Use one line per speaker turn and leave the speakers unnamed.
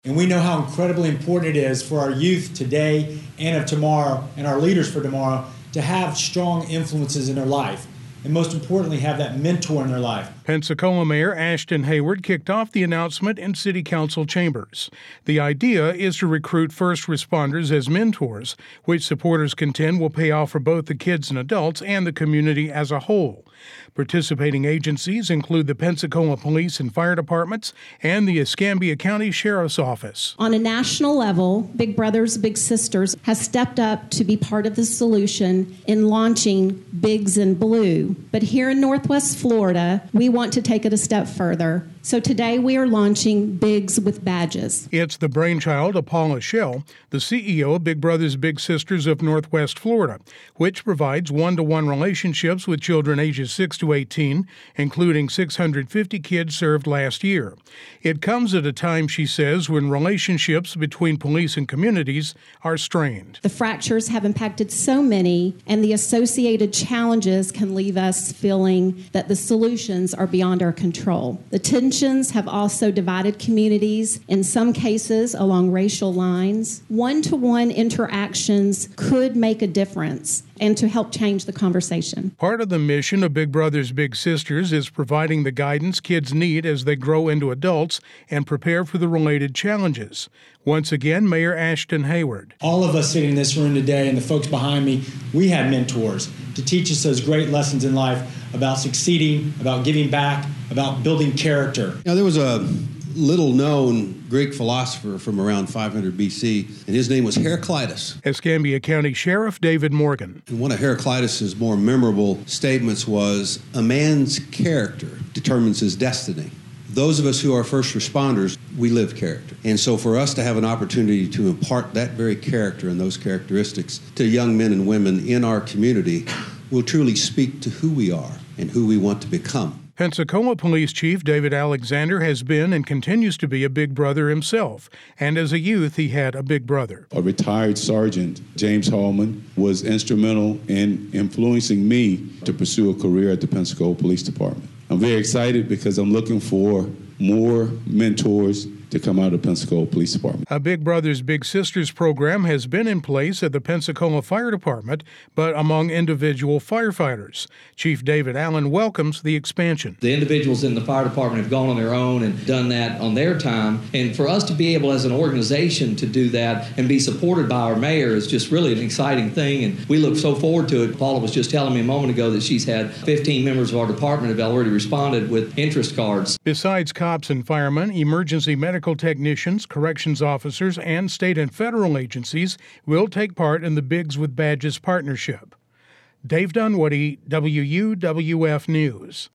And we know how incredibly important it is for our youth today and of tomorrow, and our leaders for tomorrow, to have strong influences in their life. And most importantly, have that mentor in their life.
Pensacola Mayor Ashton Hayward kicked off the announcement in City Council chambers. The idea is to recruit first responders as mentors, which supporters contend will pay off for both the kids and adults and the community as a whole. Participating agencies include the Pensacola Police and Fire Departments and the Escambia County Sheriff's Office.
On a national level, Big Brothers Big Sisters has stepped up to be part of the solution in launching Bigs in Blue. But here in Northwest Florida, we want to take it a step further. So today we are launching Bigs with Badges.
It's the brainchild of Paula Schell, the CEO of Big Brothers Big Sisters of Northwest Florida, which provides one-to-one relationships with children ages 6 to 18, including 650 kids served last year. It comes at a time, she says, when relationships between police and communities are strained.
The fractures have impacted so many, and the associated challenges can leave us feeling that the solutions are beyond our control. The tensions have also divided communities, in some cases along racial lines. One-to-one interactions could make a difference and to help change the conversation.
Part of the mission of Big Brothers Big Sisters is providing the guidance kids need as they grow into adults and prepare for the related challenges. Once again, Mayor Ashton Hayward.
All of us sitting in this room today and the folks behind me, we had mentors to teach us those great lessons in life about succeeding, about giving back, about building character.
Now, there was a little-known Greek philosopher from around 500 BC, and his name was Heraclitus.
Escambia County Sheriff David Morgan.
And one of Heraclitus's more memorable statements was, "A man's character determines his destiny." Those of us who are first responders, we live character. And so for us to have an opportunity to impart that very character and those characteristics to young men and women in our community will truly speak to who we are and who we want to become.
Pensacola Police Chief David Alexander has been and continues to be a big brother himself, and as a youth he had a big brother.
A retired sergeant, James Hallman, was instrumental in influencing me to pursue a career at the Pensacola Police Department. I'm very excited because I'm looking for more mentors to come out of the Pensacola Police Department.
A Big Brothers Big Sisters program has been in place at the Pensacola Fire Department, but among individual firefighters. Chief David Allen welcomes the expansion.
The individuals in the fire department have gone on their own and done that on their time, and for us to be able as an organization to do that and be supported by our mayor is just really an exciting thing, and we look so forward to it. Paula was just telling me a moment ago that she's had 15 members of our department have already responded with interest cards.
Besides cops and firemen, emergency medical technicians, corrections officers, and state and federal agencies will take part in the Bigs with Badges partnership. Dave Dunwoody, WUWF News.